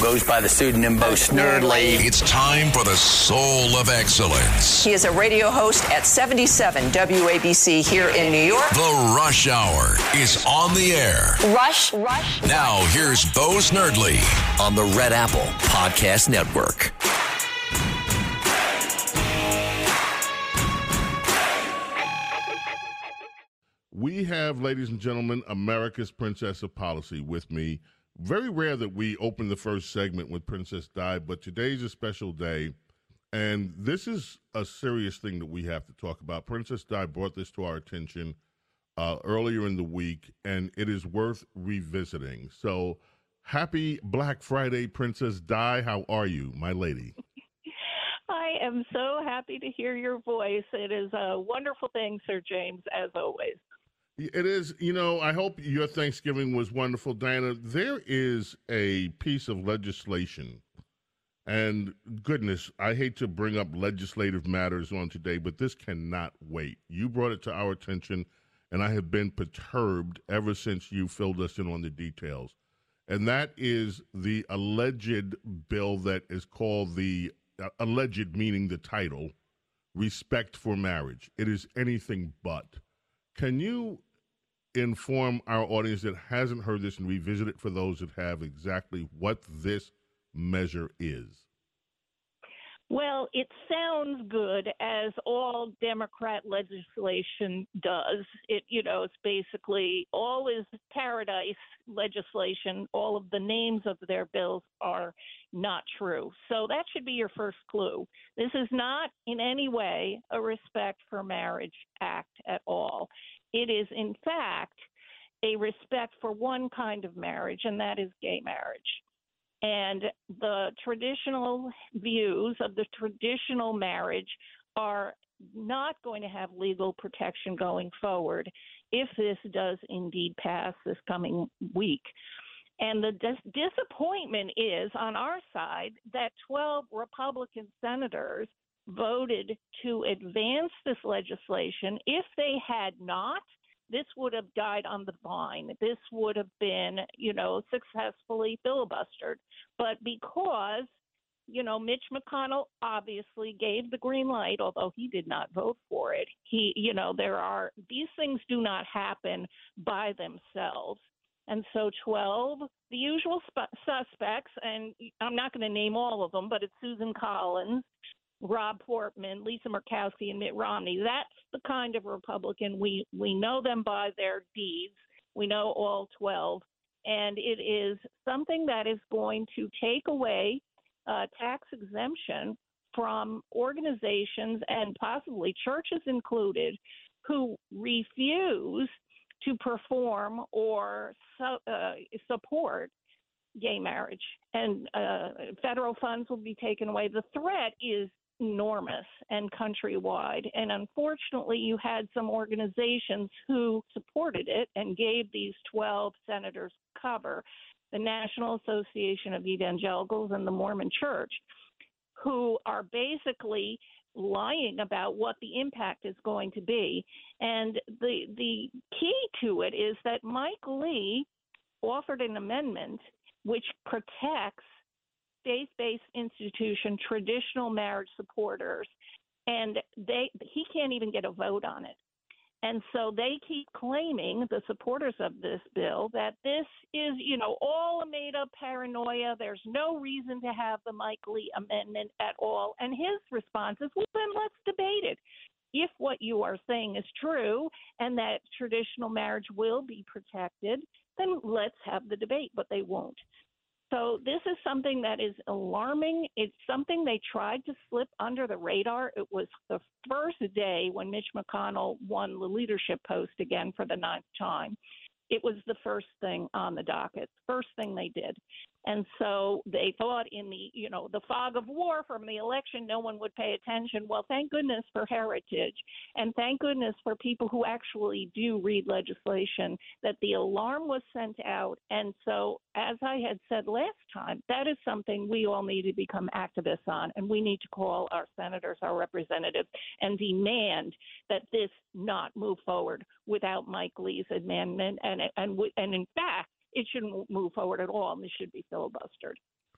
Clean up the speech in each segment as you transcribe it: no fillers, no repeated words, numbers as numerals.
goes by the pseudonym Bo Snerdley. It's time for the Soul of Excellence. He is a radio host at 77 WABC here in New York. The Rush Hour is on the air. Rush. Now, here's Bo Snerdley on the Red Apple Podcast Network. We have, ladies and gentlemen, America's Princess of Policy with me. Very rare that we open the first segment with Princess Di, but today's a special day, and this is a serious thing that we have to talk about. Princess Di brought this to our attention earlier in the week, and it is worth revisiting. So, happy Black Friday, Princess Di. How are you, my lady? I am so happy to hear your voice. It is a wonderful thing, Sir James, as always. It is. You know, I hope your Thanksgiving was wonderful, Diana. There is a piece of legislation, and goodness, I hate to bring up legislative matters on today, but this cannot wait. You brought it to our attention, and I have been perturbed ever since you filled us in on the details. And that is the alleged bill that is called the, alleged meaning the title, Respect for Marriage. It is anything but. Can you inform our audience that hasn't heard this and revisit it for those that have exactly what this measure is? Well, it sounds good, as all Democrat legislation does. It's basically all is paradise legislation. All of the names of their bills are not true. So that should be your first clue. This is not in any way a Respect for Marriage Act at all. It is, in fact, a respect for one kind of marriage, and that is gay marriage. And the traditional views of the traditional marriage are not going to have legal protection going forward if this does indeed pass this coming week. And the disappointment is on our side that 12 Republican senators voted to advance this legislation. If they had not, this would have died on the vine. This would have been, successfully filibustered. But because, Mitch McConnell obviously gave the green light, although he did not vote for it. These things do not happen by themselves. And so 12, the usual suspects, and I'm not going to name all of them, but it's Susan Collins, Rob Portman, Lisa Murkowski, and Mitt Romney. That's the kind of Republican. We know them by their deeds. We know all 12. And it is something that is going to take away tax exemption from organizations and possibly churches included who refuse to perform or support gay marriage. And federal funds will be taken away. The threat is enormous and countrywide. And unfortunately, you had some organizations who supported it and gave these 12 senators cover, the National Association of Evangelicals and the Mormon Church, who are basically lying about what the impact is going to be. And the key to it is that Mike Lee offered an amendment which protects faith-based institution, traditional marriage supporters, and he can't even get a vote on it. And so they keep claiming, the supporters of this bill, that this is, all a made-up paranoia. There's no reason to have the Mike Lee amendment at all. And his response is, well, then let's debate it. If what you are saying is true and that traditional marriage will be protected, then let's have the debate, but they won't. So this is something that is alarming. It's something they tried to slip under the radar. It was the first day when Mitch McConnell won the leadership post again for the 9th time. It was the first thing on the docket, first thing they did. And so they thought in the fog of war from the election, no one would pay attention. Well, thank goodness for heritage, and thank goodness for people who actually do read legislation, that the alarm was sent out. And so, as I had said last time, that is something we all need to become activists on, and we need to call our senators, our representatives, and demand that this not move forward without Mike Lee's amendment. And in fact, it shouldn't move forward at all, and this should be filibustered.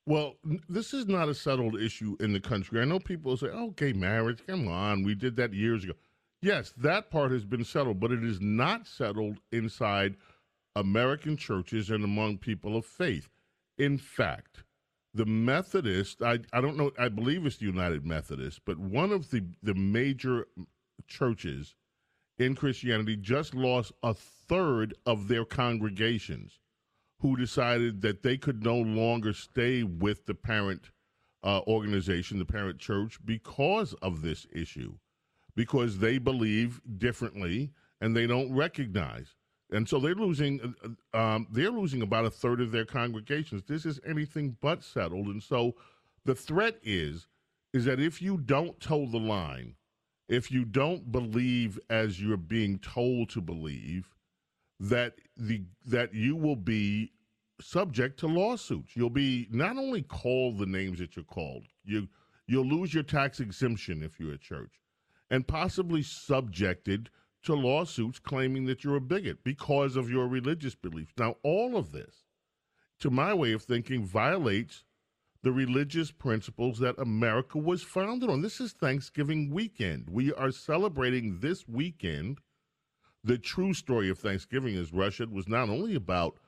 Well, this is not a settled issue in the country. I know people say, oh, gay marriage, come on, we did that years ago. Yes, that part has been settled, but it is not settled inside American churches and among people of faith. In fact, the Methodist, I don't know, I believe it's the United Methodist, but one of the major churches in Christianity just lost a third of their congregations who decided that they could no longer stay with the parent organization, the parent church, because of this issue, because they believe differently and they don't recognize. And so they're losing about a third of their congregations. This is anything but settled. And so the threat is that if you don't toe the line, if you don't believe as you're being told to believe, that you will be subject to lawsuits. You'll be not only called the names that you're called, you'll lose your tax exemption if you're a church, and possibly subjected to lawsuits claiming that you're a bigot because of your religious beliefs. Now, all of this, to my way of thinking, violates the religious principles that America was founded on. This is Thanksgiving weekend. We are celebrating this weekend. The true story of Thanksgiving, as Russia, was not only about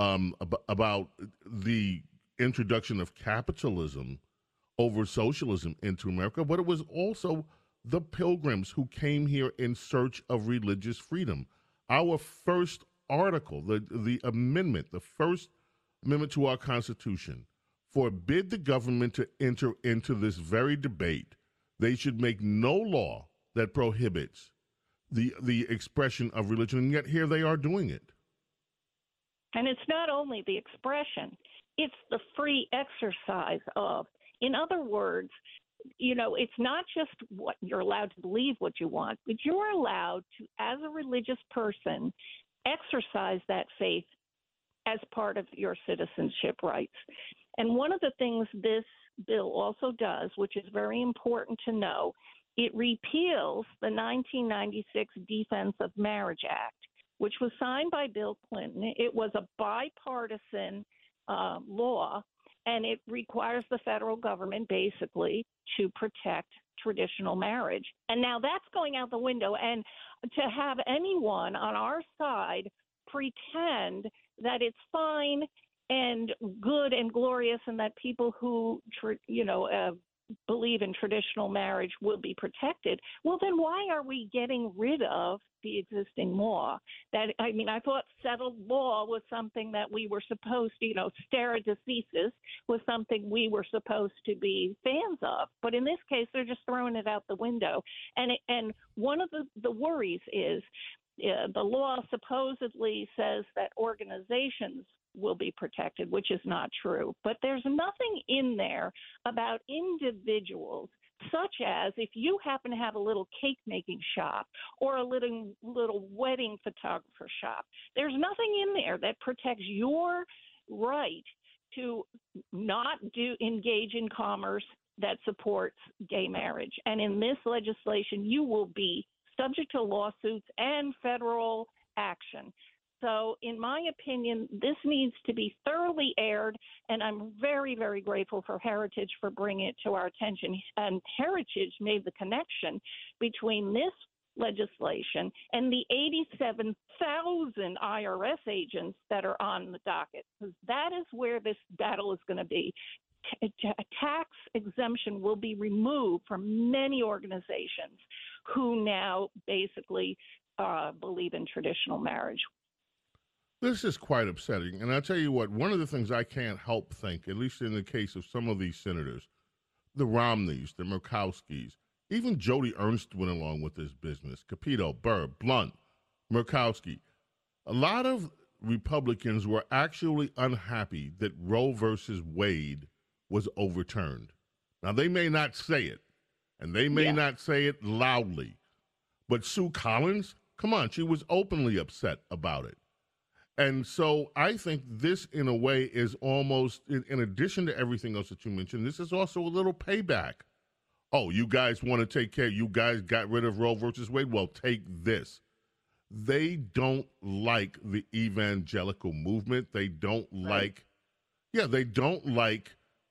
the introduction of capitalism over socialism into America, but it was also the Pilgrims who came here in search of religious freedom. Our first article, the amendment, the first amendment to our Constitution, forbid the government to enter into this very debate. They should make no law that prohibits the expression of religion, and yet here they are doing it. And it's not only the expression, it's the free exercise of. In other words, it's not just what you're allowed to believe what you want, but you're allowed to, as a religious person, exercise that faith as part of your citizenship rights. And one of the things this bill also does, which is very important to know, it repeals the 1996 Defense of Marriage Act, which was signed by Bill Clinton. It was a bipartisan law, and it requires the federal government basically to protect traditional marriage. And now that's going out the window. And to have anyone on our side pretend that it's fine and good and glorious and that people who, believe in traditional marriage will be protected, well, then why are we getting rid of the existing law? I thought settled law was something that we were supposed to, stare decisis was something we were supposed to be fans of. But in this case, they're just throwing it out the window. And one of the worries is the law supposedly says that organizations will be protected, which is not true. But there's nothing in there about individuals, such as if you happen to have a little cake making shop or a little wedding photographer shop, there's nothing in there that protects your right to not engage in commerce that supports gay marriage. And in this legislation, you will be subject to lawsuits and federal action. So, in my opinion, this needs to be thoroughly aired, and I'm very, very grateful for Heritage for bringing it to our attention. And Heritage made the connection between this legislation and the 87,000 IRS agents that are on the docket, because that is where this battle is going to be. A tax exemption will be removed from many organizations who now basically believe in traditional marriage. This is quite upsetting. And I'll tell you what, one of the things I can't help think, at least in the case of some of these senators, the Romneys, the Murkowskis, even Joni Ernst went along with this business, Capito, Burr, Blunt, Murkowski. A lot of Republicans were actually unhappy that Roe versus Wade was overturned. Now, they may not say it, and they may not say it loudly, but Sue Collins, come on, she was openly upset about it. And so I think this, in a way, is almost, in addition to everything else that you mentioned, this is also a little payback. Oh, you guys want to take care, you guys got rid of Roe versus Wade? Well, take this. They don't like the evangelical movement. They don't like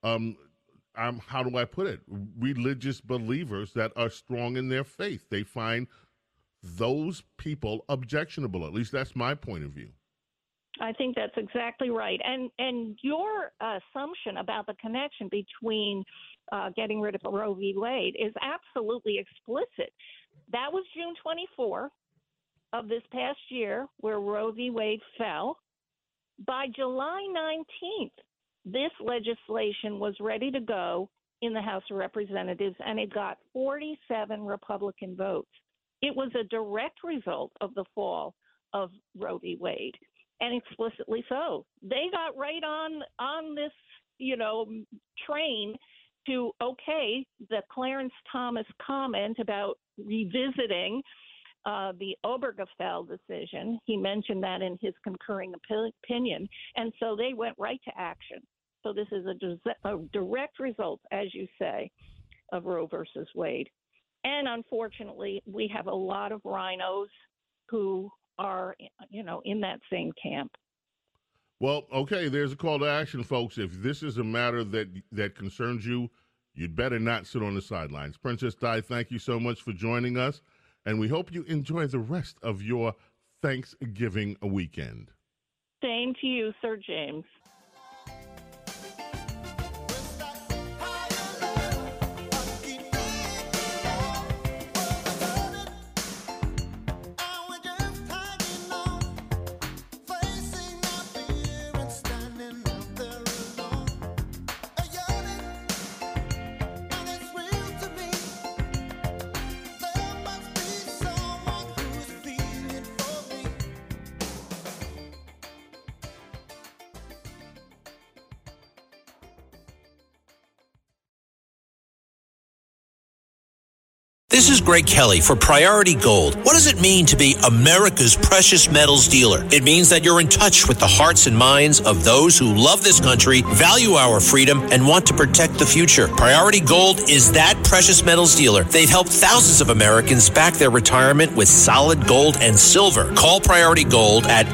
how do I put it? Religious believers that are strong in their faith. They find those people objectionable. At least that's my point of view. I think that's exactly right. And your assumption about the connection between getting rid of Roe v. Wade is absolutely explicit. That was June 24 of this past year where Roe v. Wade fell. By July 19th, this legislation was ready to go in the House of Representatives, and it got 47 Republican votes. It was a direct result of the fall of Roe v. Wade, and explicitly so. They got right on this, train to okay the Clarence Thomas comment about revisiting the Obergefell decision. He mentioned that in his concurring opinion, and so they went right to action. So this is a direct result, as you say, of Roe versus Wade. And unfortunately, we have a lot of rhinos who are, in that same camp. Well, okay, there's a call to action, folks. If this is a matter that concerns you, you'd better not sit on the sidelines. Princess Di, thank you so much for joining us, and we hope you enjoy the rest of your Thanksgiving weekend. Same to you, Sir James. This is Greg Kelly for Priority Gold. What does it mean to be America's precious metals dealer? It means that you're in touch with the hearts and minds of those who love this country, value our freedom, and want to protect the future. Priority Gold is that precious metals dealer. They've helped thousands of Americans back their retirement with solid gold and silver. Call Priority Gold at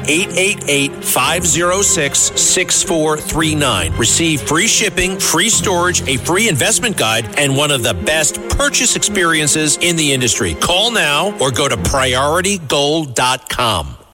888-506-6439. Receive free shipping, free storage, a free investment guide, and one of the best purchase experiences in the industry. Call now or go to PriorityGold.com.